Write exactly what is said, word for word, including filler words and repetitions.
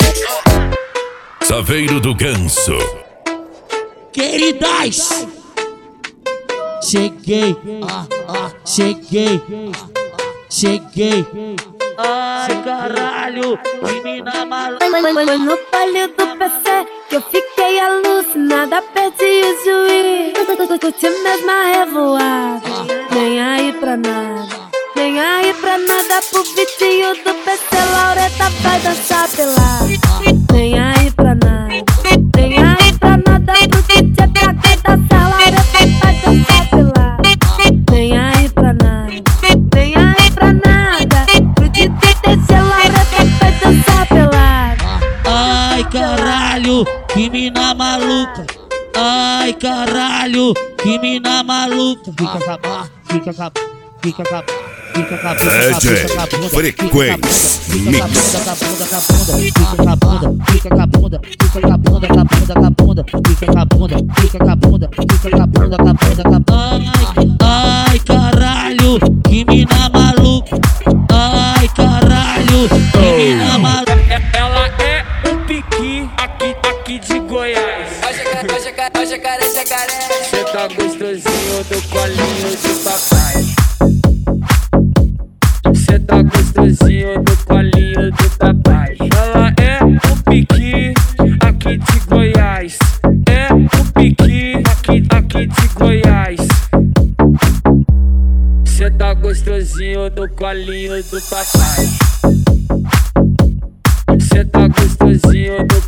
Saveiro do Ganso. Queridas, cheguei, ah, ah, cheguei, cheguei. Ai caralho, que mina maluca. Foi no palio do P C que eu fiquei alucinada, perdi o juiz. Curti mesmo a revoada, nem aí pra nada, nem aí pra nada. Pro vizinho do P C, Laureta vai dançar pelada. Nem aí pra nada, nem aí pra nada. Pro D J pra quem dançar, Laureta vai dançar pelada. Nem aí pra nada, nem aí pra nada. Pro D J Laureta vai dançar pelada. Ai caralho, que mina maluca. Ai caralho, que mina maluca. Fica acabado, fica acabado, fica acabado, fica acabado. D J Frequência Mix. Fica com a bunda, fica com a bunda, fica com a bunda, com a bunda, com a bunda, fica com a bunda, fica com a bunda, fica com a bunda, com a bunda, com a bunda. Ai, ai caralho, que mina maluca. Ai caralho, que mina maluca. Ela é um piqui aqui, aqui de Goiás. Ó jacaré, jacaré. Cê tá gostosinho do colinho do papai. Cê tá gostosinho do colinho do papai. Ela é um piqui aqui de Goiás. É um piqui aqui, aqui de Goiás. Cê tá gostosinho do colinho do papai. Cê tá gostosinho do